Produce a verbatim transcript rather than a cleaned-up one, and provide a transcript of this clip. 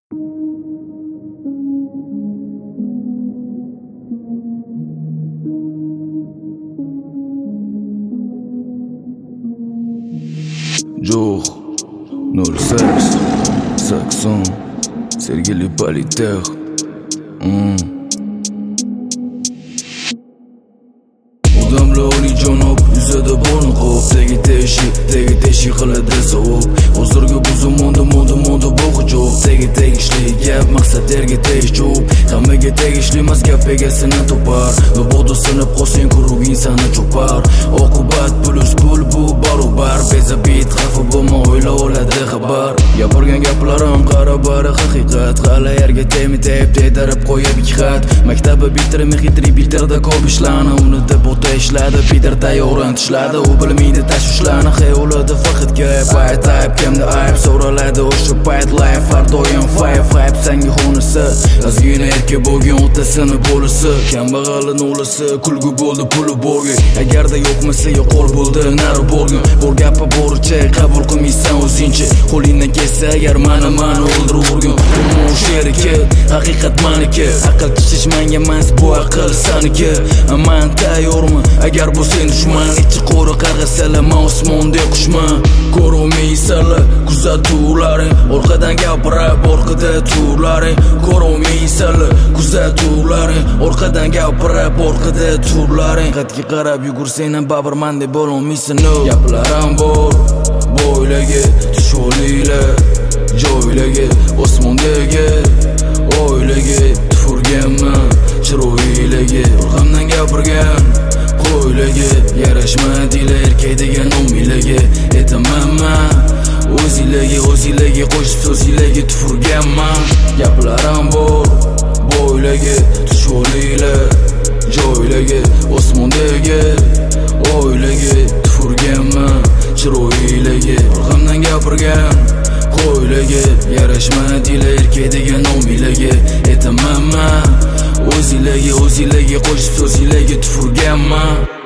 Jour nol sex sakson Sergeli Paliter mm. Odamlar olijanob yuzada borni qo'p Tegi teshik, tegi teshik qiladi sovuq Hozirgi bu zamonda moda moda bo'g'i jo'q Tegi tegishli gap maqsadlarga tegishcho'p Hammaga tegishli emas gap egasini topar Mabodo sinib qolsang kuruging sani cho'par Oqibat pulus pul bu barobar Bezabit xafa bo'lma o'yla oladi xabar Gapirgan gaplarim qara bari haqiqat Hali yerga temi tep tedarib qo'yib ikki xat Maktabi bitirib mexitri bitirda ko'p ishlarni Unida bo'ta ishladi Peter tayyoran tishladi U bilmaydi tashvishlarni Xayolida faqat gap Ayt ayb kimda ayb so'raladi O'sha payt life har doim five five Senga xonasi Ozgina erkak bo'lgan otasini bo'lisi Kambag'alni o'lisi kulgu bo'ldi puli borga Agarda yo'qmasa yo'qol bo'ldi nari borgin Bor gapi boricha qabul qilmaysan o'zingcha Qo'lingdan kelsa agar mani mani o'ldirurgin Ammo o'sha erkak haqiqat maniki Aql tishish menga emas bu aql saniki Man tayyorman agar bu sen dushman Ichi qo'ri qarg'asalar man osmonda qushman Ko'rolmaysanlar kuzatuvlaring Orqadan gapirib orqada turlaring Ko'rolmaysanlar kuzatuvlaring Orqadan gapirib orqada turlaring Xatga qarab yugursang ham babrman deb bo'lolmaysan no Gaplarim bor bo'ylaga tush olinglar Joylarga osmondagi oylarga tufurganman chiroylarga Orqamdan gapirgan qo'ylarga yarashmadinglar erkak degan nominglarga aytamanman O'zinglarga o'zinglarga qo'shib so'zinglarga tufurganman Gaplarim bor bo'ylarga tush olinglar Joylarga osmondagi oylarga tufurganman chiroylarga Orqamdan gapirgan qo'ylarga yarashmadinglar erkak degan nominglarga aytamanman O'zinglarga o'zinglarga qo'shib so'zinglarga tufurganman